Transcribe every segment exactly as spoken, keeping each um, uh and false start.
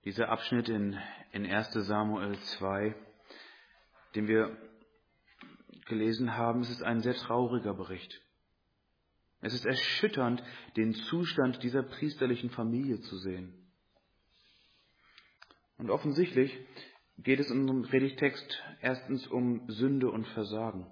Dieser Abschnitt in, in erster Samuel zwei, den wir gelesen haben, es ist ein sehr trauriger Bericht. Es ist erschütternd, den Zustand dieser priesterlichen Familie zu sehen. Und offensichtlich geht es in unserem Predigtext erstens um Sünde und Versagen.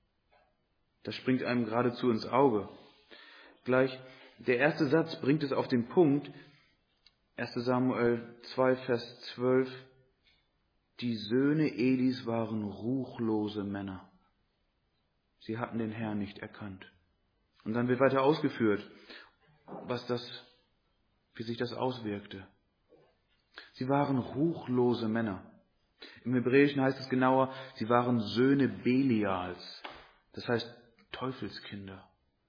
Das springt einem geradezu ins Auge. Gleich der erste Satz bringt es auf den Punkt, erster Samuel zwei, Vers zwölf, die Söhne Elis waren ruchlose Männer. Sie hatten den Herrn nicht erkannt. Und dann wird weiter ausgeführt, was das, wie sich das auswirkte. Sie waren ruchlose Männer. Im Hebräischen heißt es genauer, sie waren Söhne Belials. Das heißt Teufelskinder.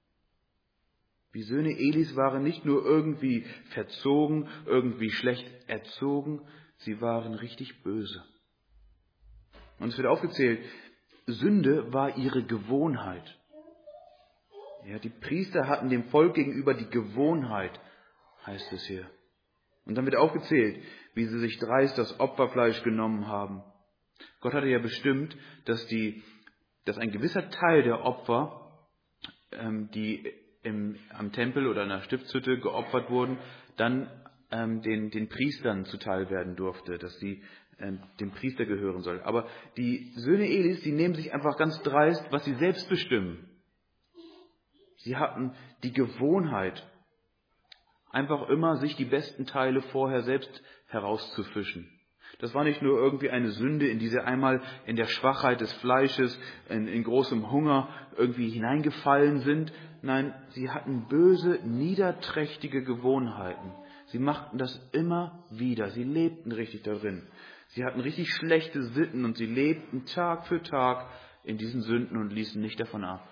Die Söhne Elis waren nicht nur irgendwie verzogen, irgendwie schlecht erzogen, sie waren richtig böse. Und es wird aufgezählt, Sünde war ihre Gewohnheit. Ja, die Priester hatten dem Volk gegenüber die Gewohnheit, heißt es hier. Und dann wird aufgezählt, wie sie sich dreist das Opferfleisch genommen haben. Gott hatte ja bestimmt, dass, die, dass ein gewisser Teil der Opfer, ähm, die im, am Tempel oder in der Stiftshütte geopfert wurden, dann ähm, den, den Priestern zuteil werden durfte, dass sie ähm, dem Priester gehören soll. Aber die Söhne Elis, die nehmen sich einfach ganz dreist, was sie selbst bestimmen. Sie hatten die Gewohnheit, einfach immer sich die besten Teile vorher selbst herauszufischen. Das war nicht nur irgendwie eine Sünde, in die sie einmal in der Schwachheit des Fleisches, in, in großem Hunger irgendwie hineingefallen sind. Nein, sie hatten böse, niederträchtige Gewohnheiten. Sie machten das immer wieder. Sie lebten richtig darin. Sie hatten richtig schlechte Sitten und sie lebten Tag für Tag in diesen Sünden und ließen nicht davon ab.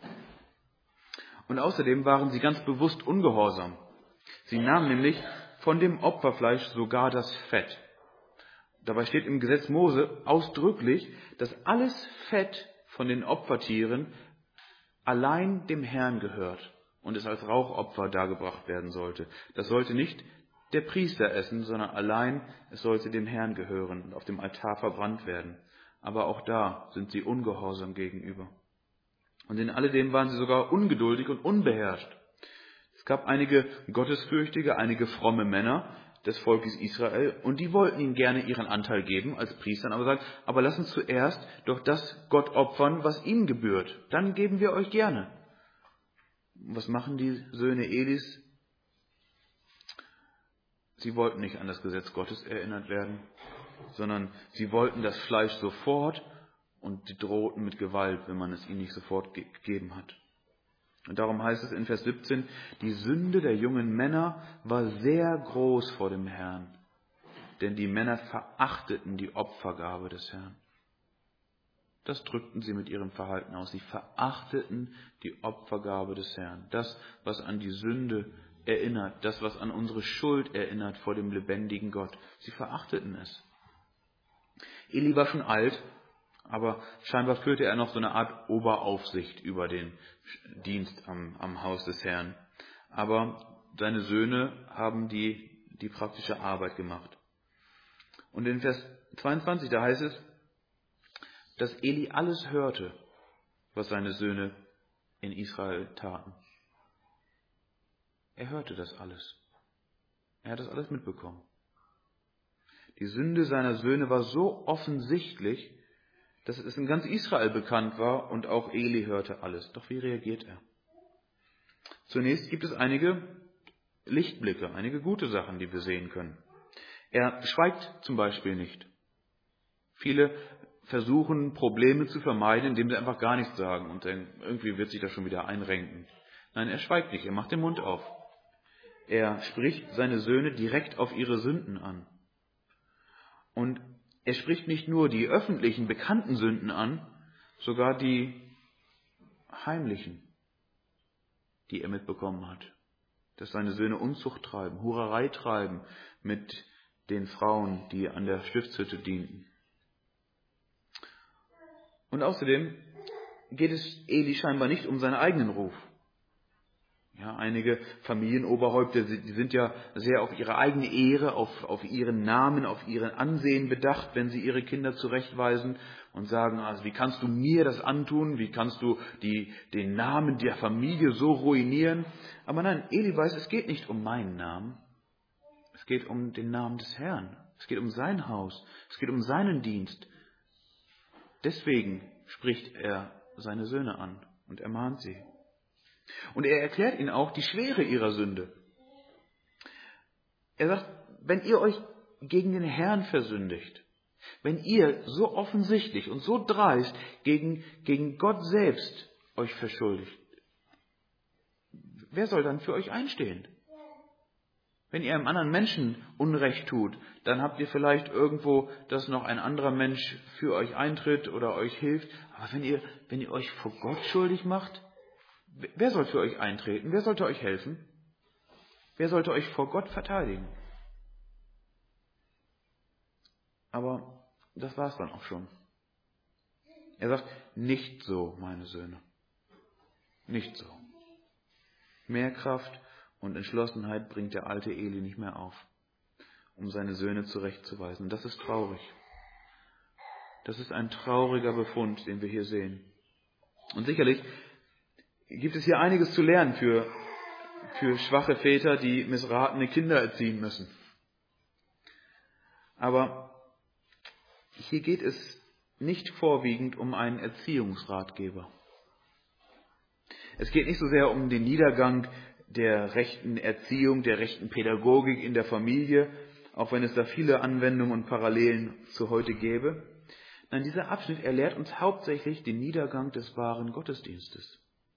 Und außerdem waren sie ganz bewusst ungehorsam. Sie nahmen nämlich von dem Opferfleisch sogar das Fett. Dabei steht im Gesetz Mose ausdrücklich, dass alles Fett von den Opfertieren allein dem Herrn gehört und es als Rauchopfer dargebracht werden sollte. Das sollte nicht der Priester essen, sondern allein es sollte dem Herrn gehören und auf dem Altar verbrannt werden. Aber auch da sind sie ungehorsam gegenüber. Und in alledem waren sie sogar ungeduldig und unbeherrscht. Es gab einige gottesfürchtige, einige fromme Männer des Volkes Israel und die wollten ihnen gerne ihren Anteil geben als Priestern, aber sagen, aber lass uns zuerst doch das Gott opfern, was ihm gebührt. Dann geben wir euch gerne. Was machen die Söhne Elis? Sie wollten nicht an das Gesetz Gottes erinnert werden, sondern sie wollten das Fleisch sofort und die drohten mit Gewalt, wenn man es ihnen nicht sofort gegeben hat. Und darum heißt es in Vers siebzehn, die Sünde der jungen Männer war sehr groß vor dem Herrn, denn die Männer verachteten die Opfergabe des Herrn. Das drückten sie mit ihrem Verhalten aus. Sie verachteten die Opfergabe des Herrn. Das, was an die Sünde erinnert, das, was an unsere Schuld erinnert vor dem lebendigen Gott. Sie verachteten es. Eli war schon alt, aber scheinbar führte er noch so eine Art Oberaufsicht über den Dienst am, am Haus des Herrn. Aber seine Söhne haben die, die praktische Arbeit gemacht. Und in Vers zweiundzwanzig, da heißt es, dass Eli alles hörte, was seine Söhne in Israel taten. Er hörte das alles. Er hat das alles mitbekommen. Die Sünde seiner Söhne war so offensichtlich, dass es in ganz Israel bekannt war und auch Eli hörte alles. Doch wie reagiert er? Zunächst gibt es einige Lichtblicke, einige gute Sachen, die wir sehen können. Er schweigt zum Beispiel nicht. Viele versuchen, Probleme zu vermeiden, indem sie einfach gar nichts sagen und dann irgendwie wird sich das schon wieder einrenken. Nein, er schweigt nicht, er macht den Mund auf. Er spricht seine Söhne direkt auf ihre Sünden an. Und er spricht nicht nur die öffentlichen, bekannten Sünden an, sogar die heimlichen, die er mitbekommen hat. Dass seine Söhne Unzucht treiben, Hurerei treiben mit den Frauen, die an der Stiftshütte dienten. Und außerdem geht es Eli scheinbar nicht um seinen eigenen Ruf. Ja, einige Familienoberhäupter, die sind ja sehr auf ihre eigene Ehre, auf, auf ihren Namen, auf ihren Ansehen bedacht, wenn sie ihre Kinder zurechtweisen und sagen, also wie kannst du mir das antun, wie kannst du die, den Namen der Familie so ruinieren? Aber nein, Eli weiß, es geht nicht um meinen Namen, es geht um den Namen des Herrn, es geht um sein Haus, es geht um seinen Dienst. Deswegen spricht er seine Söhne an und ermahnt sie. Und er erklärt ihnen auch die Schwere ihrer Sünde. Er sagt, wenn ihr euch gegen den Herrn versündigt, wenn ihr so offensichtlich und so dreist gegen, gegen Gott selbst euch verschuldigt, wer soll dann für euch einstehen? Wenn ihr einem anderen Menschen Unrecht tut, dann habt ihr vielleicht irgendwo, dass noch ein anderer Mensch für euch eintritt oder euch hilft. Aber wenn ihr, wenn ihr euch vor Gott schuldig macht, wer soll für euch eintreten? Wer sollte euch helfen? Wer sollte euch vor Gott verteidigen? Aber das war's dann auch schon. Er sagt, nicht so, meine Söhne. Nicht so. Mehr Kraft und Entschlossenheit bringt der alte Eli nicht mehr auf, um seine Söhne zurechtzuweisen. Das ist traurig. Das ist ein trauriger Befund, den wir hier sehen. Und sicherlich gibt es hier einiges zu lernen für, für schwache Väter, die missratene Kinder erziehen müssen. Aber hier geht es nicht vorwiegend um einen Erziehungsratgeber. Es geht nicht so sehr um den Niedergang der rechten Erziehung, der rechten Pädagogik in der Familie, auch wenn es da viele Anwendungen und Parallelen zu heute gäbe. Nein, dieser Abschnitt, er lehrt uns hauptsächlich den Niedergang des wahren Gottesdienstes.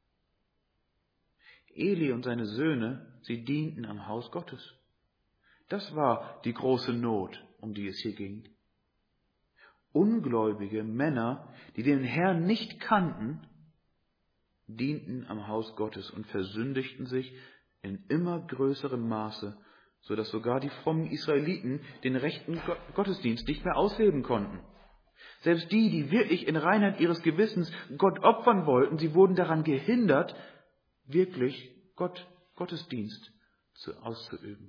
Eli und seine Söhne, sie dienten am Haus Gottes. Das war die große Not, um die es hier ging. Ungläubige Männer, die den Herrn nicht kannten, dienten am Haus Gottes und versündigten sich in immer größerem Maße, so dass sogar die frommen Israeliten den rechten Gottesdienst nicht mehr ausleben konnten. Selbst die, die wirklich in Reinheit ihres Gewissens Gott opfern wollten, sie wurden daran gehindert, wirklich Gott Gottesdienst zu, auszuüben,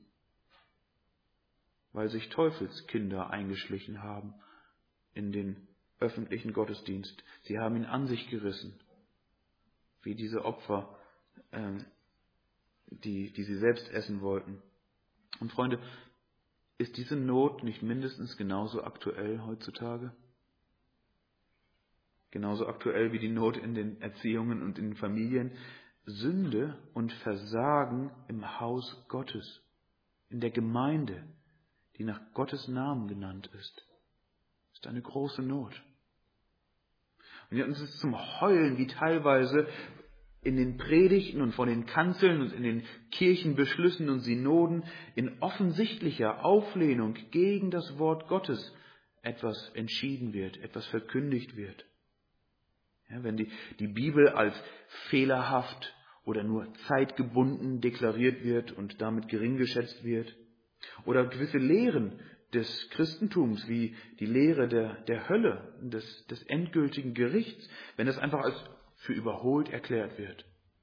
weil sich Teufelskinder eingeschlichen haben in den öffentlichen Gottesdienst. Sie haben ihn an sich gerissen, wie diese Opfer, äh, die, die sie selbst essen wollten. Und Freunde, ist diese Not nicht mindestens genauso aktuell heutzutage? Genauso aktuell wie die Not in den Erziehungen und in den Familien. Sünde und Versagen im Haus Gottes, in der Gemeinde, die nach Gottes Namen genannt ist, ist eine große Not. Und uns ist zum Heulen, wie teilweise in den Predigten und von den Kanzeln und in den Kirchenbeschlüssen und Synoden in offensichtlicher Auflehnung gegen das Wort Gottes etwas entschieden wird, etwas verkündigt wird. Ja, wenn die, die Bibel als fehlerhaft oder nur zeitgebunden deklariert wird und damit gering geschätzt wird. Oder gewisse Lehren des Christentums, wie die Lehre der, der Hölle, des, des endgültigen Gerichts, wenn das einfach als für überholt erklärt wird.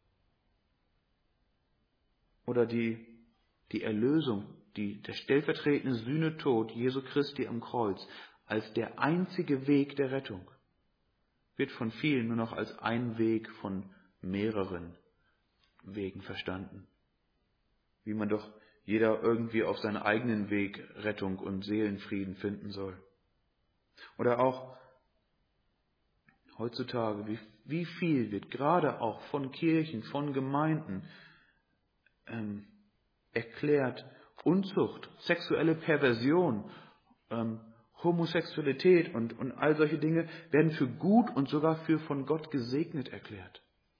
Oder die, die Erlösung, die, der stellvertretende Sühnetod Jesu Christi am Kreuz als der einzige Weg der Rettung, wird von vielen nur noch als ein Weg von mehreren Wegen verstanden. Wie man doch jeder irgendwie auf seinen eigenen Weg Rettung und Seelenfrieden finden soll. Oder auch heutzutage, wie, wie viel wird gerade auch von Kirchen, von Gemeinden ähm, erklärt, Unzucht, sexuelle Perversion, ähm, Homosexualität und, und all solche Dinge werden für gut und sogar für von Gott gesegnet erklärt.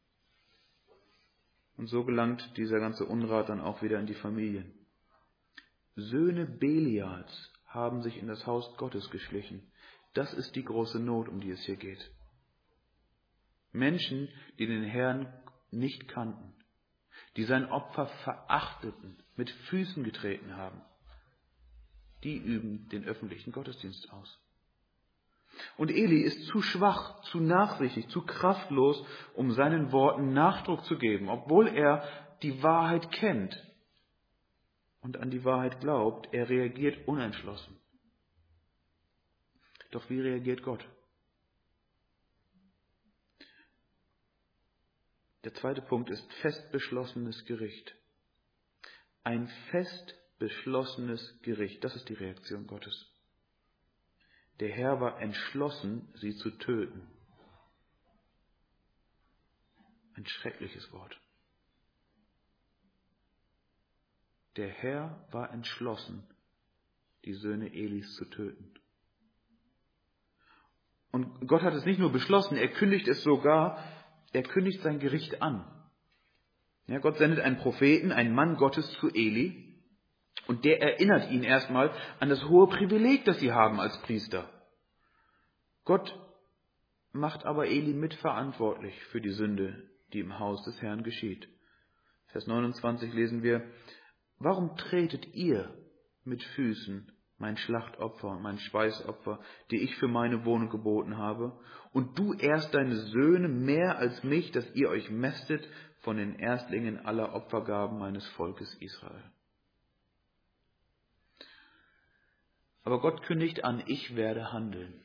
Und so gelangt dieser ganze Unrat dann auch wieder in die Familien. Söhne Belials haben sich in das Haus Gottes geschlichen. Das ist die große Not, um die es hier geht. Menschen, die den Herrn nicht kannten, die sein Opfer verachteten, mit Füßen getreten haben, die üben den öffentlichen Gottesdienst aus. Und Eli ist zu schwach, zu nachsichtig, zu kraftlos, um seinen Worten Nachdruck zu geben, obwohl er die Wahrheit kennt und an die Wahrheit glaubt, er reagiert unentschlossen. Doch wie reagiert Gott? Der zweite Punkt ist fest beschlossenes Gericht. Ein fest beschlossenes Gericht, das ist die Reaktion Gottes. Der Herr war entschlossen, sie zu töten. Ein schreckliches Wort. Der Herr war entschlossen, die Söhne Elis zu töten. Und Gott hat es nicht nur beschlossen, er kündigt es sogar, er kündigt sein Gericht an. Ja, Gott sendet einen Propheten, einen Mann Gottes zu Eli, und der erinnert ihn erstmal an das hohe Privileg, das sie haben als Priester. Gott macht aber Eli mitverantwortlich für die Sünde, die im Haus des Herrn geschieht. Vers neunundzwanzig lesen wir: Warum tretet ihr mit Füßen mein Schlachtopfer und mein Speisopfer, die ich für meine Wohnung geboten habe, und du ehrst deine Söhne mehr als mich, dass ihr euch mästet von den Erstlingen aller Opfergaben meines Volkes Israel? Aber Gott kündigt an, ich werde handeln.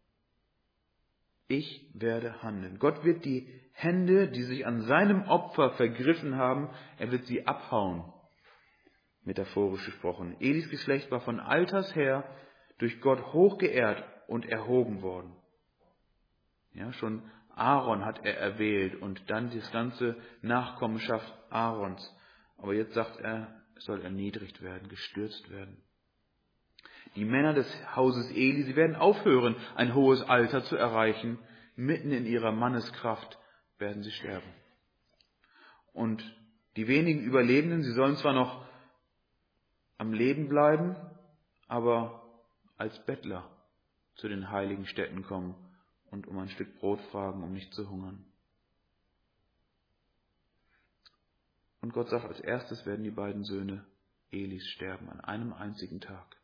Ich werde handeln. Gott wird die Hände, die sich an seinem Opfer vergriffen haben, er wird sie abhauen. Metaphorisch gesprochen. Elis Geschlecht war von alters her durch Gott hochgeehrt und erhoben worden. Ja, schon Aaron hat er erwählt und dann die ganze Nachkommenschaft Aarons. Aber jetzt sagt er, es soll erniedrigt werden, gestürzt werden. Die Männer des Hauses Eli, sie werden aufhören, ein hohes Alter zu erreichen. Mitten in ihrer Manneskraft werden sie sterben. Und die wenigen Überlebenden, sie sollen zwar noch am Leben bleiben, aber als Bettler zu den heiligen Städten kommen und um ein Stück Brot fragen, um nicht zu hungern. Und Gott sagt, als erstes werden die beiden Söhne Elis sterben, an einem einzigen Tag.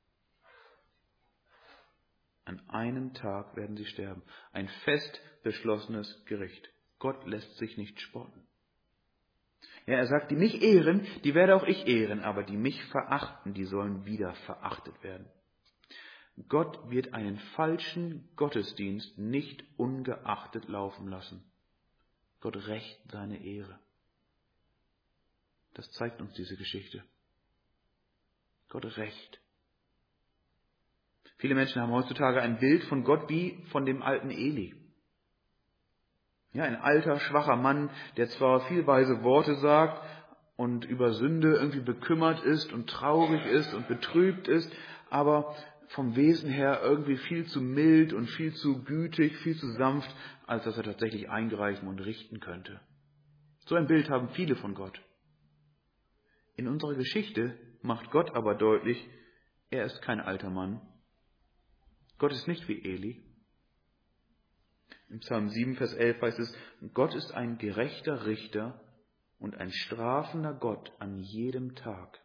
An einem Tag werden sie sterben. Ein fest beschlossenes Gericht. Gott lässt sich nicht spotten. Ja, er sagt, die mich ehren, die werde auch ich ehren, aber die mich verachten, die sollen wieder verachtet werden. Gott wird einen falschen Gottesdienst nicht ungeachtet laufen lassen. Gott rächt seine Ehre. Das zeigt uns diese Geschichte. Gott rächt. Viele Menschen haben heutzutage ein Bild von Gott wie von dem alten Eli. Ja, ein alter, schwacher Mann, der zwar viel weise Worte sagt und über Sünde irgendwie bekümmert ist und traurig ist und betrübt ist, aber vom Wesen her irgendwie viel zu mild und viel zu gütig, viel zu sanft, als dass er tatsächlich eingreifen und richten könnte. So ein Bild haben viele von Gott. In unserer Geschichte macht Gott aber deutlich, er ist kein alter Mann. Gott ist nicht wie Eli. Im Psalm sieben, Vers elf heißt es, Gott ist ein gerechter Richter und ein strafender Gott an jedem Tag.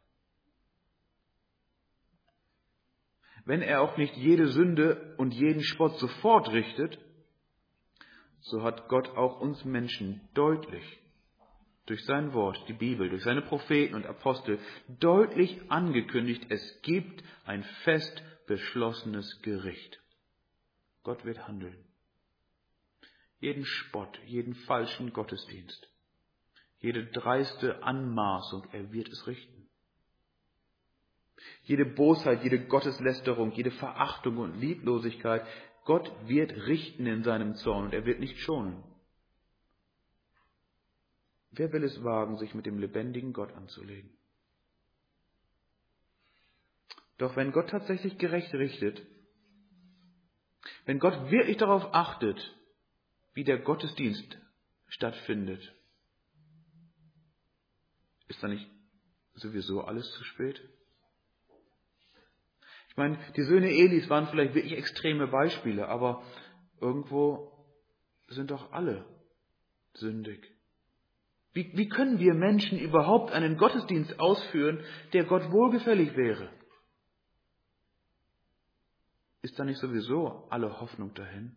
Wenn er auch nicht jede Sünde und jeden Spott sofort richtet, so hat Gott auch uns Menschen deutlich durch sein Wort, die Bibel, durch seine Propheten und Apostel deutlich angekündigt, es gibt ein fest beschlossenes Gericht. Gott wird handeln. Jeden Spott, jeden falschen Gottesdienst, jede dreiste Anmaßung, er wird es richten. Jede Bosheit, jede Gotteslästerung, jede Verachtung und Lieblosigkeit, Gott wird richten in seinem Zorn und er wird nicht schonen. Wer will es wagen, sich mit dem lebendigen Gott anzulegen? Doch wenn Gott tatsächlich gerecht richtet, wenn Gott wirklich darauf achtet, wie der Gottesdienst stattfindet, ist da nicht sowieso alles zu spät? Ich meine, die Söhne Elis waren vielleicht wirklich extreme Beispiele, aber irgendwo sind doch alle sündig. Wie, wie können wir Menschen überhaupt einen Gottesdienst ausführen, der Gott wohlgefällig wäre? Ist da nicht sowieso alle Hoffnung dahin?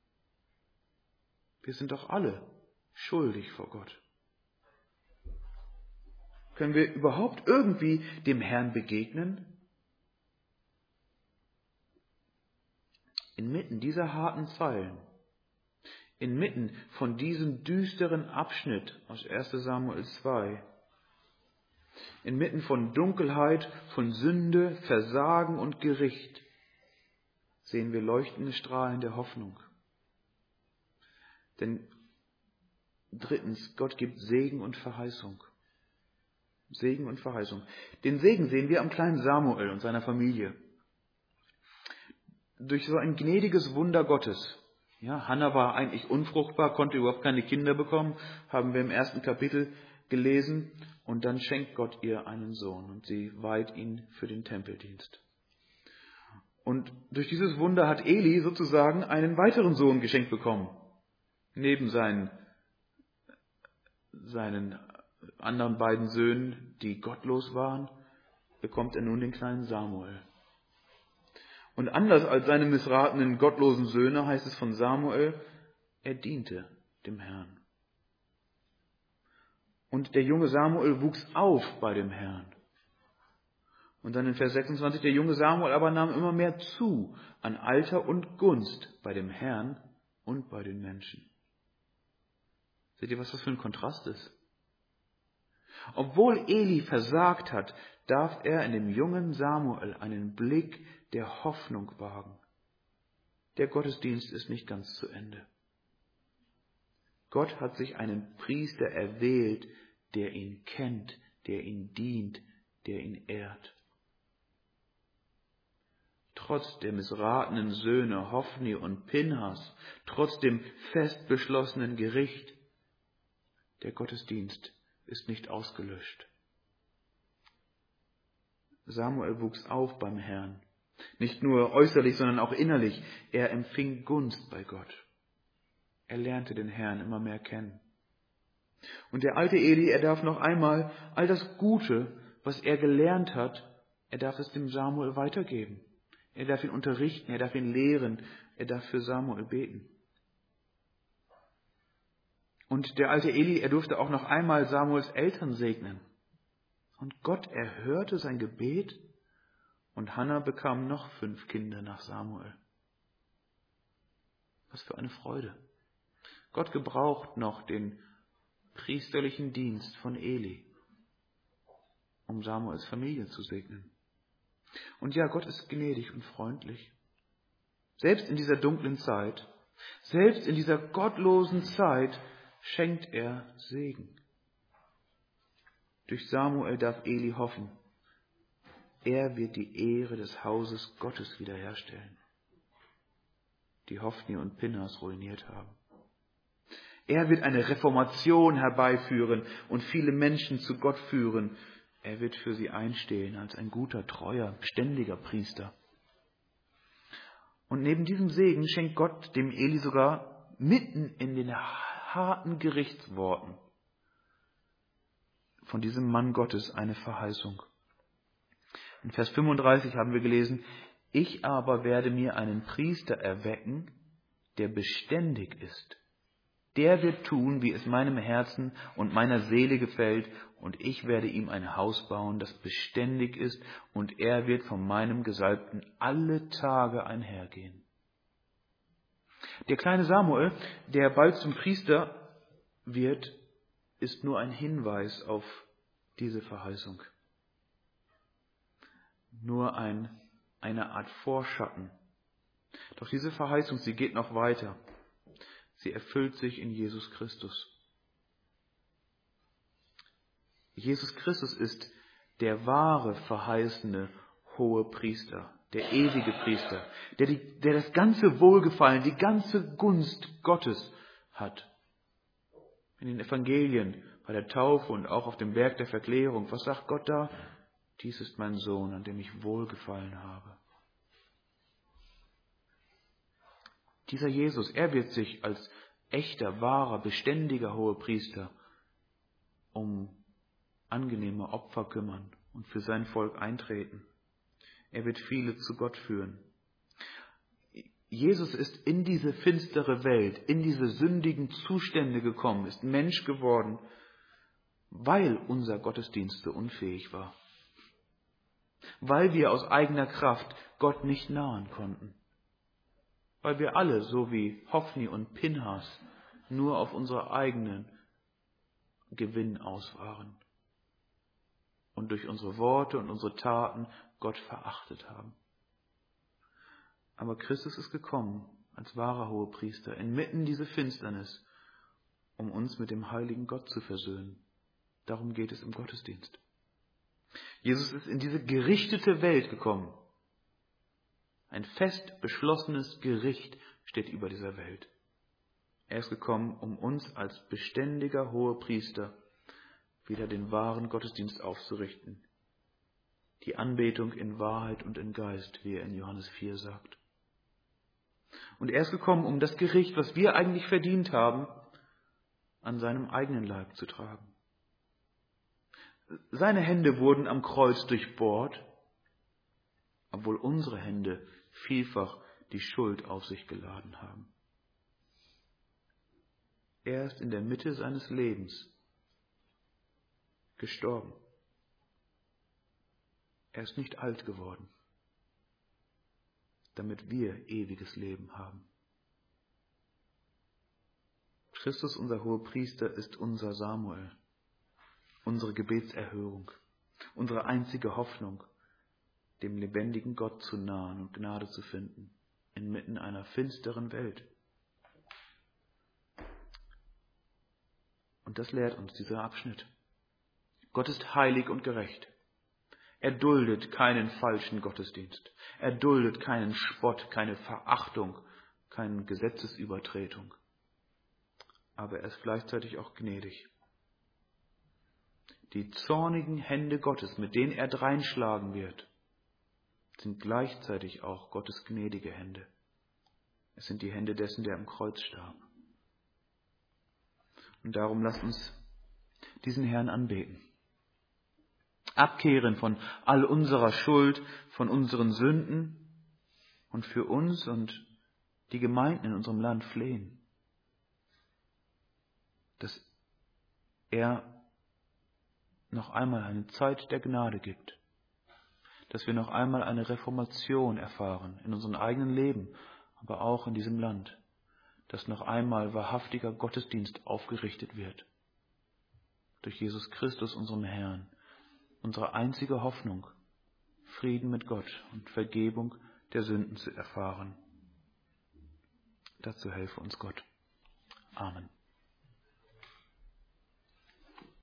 Wir sind doch alle schuldig vor Gott. Können wir überhaupt irgendwie dem Herrn begegnen? Inmitten dieser harten Zeilen, inmitten von diesem düsteren Abschnitt aus erster Samuel zwei, inmitten von Dunkelheit, von Sünde, Versagen und Gericht, sehen wir leuchtende Strahlen der Hoffnung. Denn drittens, Gott gibt Segen und Verheißung. Segen und Verheißung. Den Segen sehen wir am kleinen Samuel und seiner Familie. Durch so ein gnädiges Wunder Gottes. Ja, Hannah war eigentlich unfruchtbar, konnte überhaupt keine Kinder bekommen, haben wir im ersten Kapitel gelesen. Und dann schenkt Gott ihr einen Sohn und sie weiht ihn für den Tempeldienst. Und durch dieses Wunder hat Eli sozusagen einen weiteren Sohn geschenkt bekommen. Neben seinen, seinen anderen beiden Söhnen, die gottlos waren, bekommt er nun den kleinen Samuel. Und anders als seine missratenen, gottlosen Söhne heißt es von Samuel, er diente dem Herrn. Und der junge Samuel wuchs auf bei dem Herrn. Und dann in Vers sechsundzwanzig, der junge Samuel aber nahm immer mehr zu an Alter und Gunst bei dem Herrn und bei den Menschen. Seht ihr, was das für ein Kontrast ist? Obwohl Eli versagt hat, darf er in dem jungen Samuel einen Blick der Hoffnung wagen. Der Gottesdienst ist nicht ganz zu Ende. Gott hat sich einen Priester erwählt, der ihn kennt, der ihn dient, der ihn ehrt. Trotz der missratenen Söhne Hofni und Pinhas, trotz dem fest beschlossenen Gericht, der Gottesdienst ist nicht ausgelöscht. Samuel wuchs auf beim Herrn. Nicht nur äußerlich, sondern auch innerlich. Er empfing Gunst bei Gott. Er lernte den Herrn immer mehr kennen. Und der alte Eli, er darf noch einmal all das Gute, was er gelernt hat, er darf es dem Samuel weitergeben. Er darf ihn unterrichten, er darf ihn lehren, er darf für Samuel beten. Und der alte Eli, er durfte auch noch einmal Samuels Eltern segnen. Und Gott erhörte sein Gebet und Hannah bekam noch fünf Kinder nach Samuel. Was für eine Freude. Gott gebraucht noch den priesterlichen Dienst von Eli, um Samuels Familie zu segnen. Und ja, Gott ist gnädig und freundlich. Selbst in dieser dunklen Zeit, selbst in dieser gottlosen Zeit schenkt er Segen. Durch Samuel darf Eli hoffen, er wird die Ehre des Hauses Gottes wiederherstellen, die Hofni und Pinhas ruiniert haben. Er wird eine Reformation herbeiführen und viele Menschen zu Gott führen. Er wird für sie einstehen als ein guter, treuer, beständiger Priester. Und neben diesem Segen schenkt Gott dem Eli sogar mitten in den harten Gerichtsworten von diesem Mann Gottes eine Verheißung. In Vers fünfunddreißig haben wir gelesen, ich aber werde mir einen Priester erwecken, der beständig ist. Der wird tun, wie es meinem Herzen und meiner Seele gefällt, und ich werde ihm ein Haus bauen, das beständig ist, und er wird von meinem Gesalbten alle Tage einhergehen. Der kleine Samuel, der bald zum Priester wird, ist nur ein Hinweis auf diese Verheißung. Nur ein, eine Art Vorschatten. Doch diese Verheißung, sie geht noch weiter. Sie erfüllt sich in Jesus Christus. Jesus Christus ist der wahre, verheißene hohe Priester, der ewige Priester, der, die, der das ganze Wohlgefallen, die ganze Gunst Gottes hat. In den Evangelien, bei der Taufe und auch auf dem Berg der Verklärung, was sagt Gott da? Dies ist mein Sohn, an dem ich wohlgefallen habe. Dieser Jesus, er wird sich als echter, wahrer, beständiger Hohepriester um angenehme Opfer kümmern und für sein Volk eintreten. Er wird viele zu Gott führen. Jesus ist in diese finstere Welt, in diese sündigen Zustände gekommen, ist Mensch geworden, weil unser Gottesdienst so unfähig war. Weil wir aus eigener Kraft Gott nicht nahen konnten. Weil wir alle, so wie Hophni und Pinhas, nur auf unsere eigenen Gewinn aus waren. Und durch unsere Worte und unsere Taten Gott verachtet haben. Aber Christus ist gekommen als wahrer Hohepriester inmitten dieser Finsternis, um uns mit dem heiligen Gott zu versöhnen. Darum geht es im Gottesdienst. Jesus ist in diese gerichtete Welt gekommen. Ein fest beschlossenes Gericht steht über dieser Welt. Er ist gekommen, um uns als beständiger Hohepriester wieder den wahren Gottesdienst aufzurichten. Die Anbetung in Wahrheit und in Geist, wie er in Johannes vier sagt. Und er ist gekommen, um das Gericht, was wir eigentlich verdient haben, an seinem eigenen Leib zu tragen. Seine Hände wurden am Kreuz durchbohrt, obwohl unsere Hände vielfach die Schuld auf sich geladen haben. Er ist in der Mitte seines Lebens gestorben. Er ist nicht alt geworden, damit wir ewiges Leben haben. Christus, unser Hohepriester, ist unser Samuel, unsere Gebetserhörung, unsere einzige Hoffnung, dem lebendigen Gott zu nahen und Gnade zu finden, inmitten einer finsteren Welt. Und das lehrt uns dieser Abschnitt. Gott ist heilig und gerecht. Er duldet keinen falschen Gottesdienst. Er duldet keinen Spott, keine Verachtung, keine Gesetzesübertretung. Aber er ist gleichzeitig auch gnädig. Die zornigen Hände Gottes, mit denen er dreinschlagen wird, sind gleichzeitig auch Gottes gnädige Hände. Es sind die Hände dessen, der am Kreuz starb. Und darum lasst uns diesen Herrn anbeten. Abkehren von all unserer Schuld, von unseren Sünden und für uns und die Gemeinden in unserem Land flehen. Dass er noch einmal eine Zeit der Gnade gibt. Dass wir noch einmal eine Reformation erfahren in unserem eigenen Leben, aber auch in diesem Land. Dass noch einmal wahrhaftiger Gottesdienst aufgerichtet wird. Durch Jesus Christus, unseren Herrn. Unsere einzige Hoffnung, Frieden mit Gott und Vergebung der Sünden zu erfahren. Dazu helfe uns Gott. Amen.